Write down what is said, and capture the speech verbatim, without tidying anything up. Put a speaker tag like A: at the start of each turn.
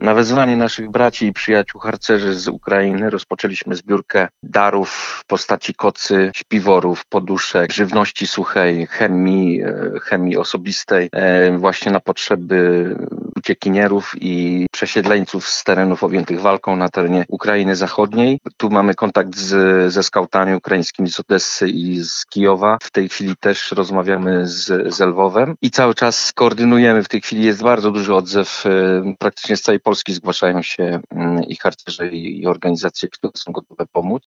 A: Na wezwanie naszych braci i przyjaciół harcerzy z Ukrainy rozpoczęliśmy zbiórkę darów w postaci kocy, śpiworów, poduszek, żywności suchej, chemii, chemii osobistej, właśnie na potrzeby uciekinierów i przesiedleńców z terenów objętych walką na terenie Ukrainy Zachodniej. Tu mamy kontakt z, ze skautami ukraińskimi z Odessy i z Kijowa. W tej chwili też rozmawiamy z, z Lwowem i cały czas koordynujemy. W tej chwili jest bardzo duży odzew. Praktycznie z całej Polski zgłaszają się i harcerze, i organizacje, które są gotowe pomóc.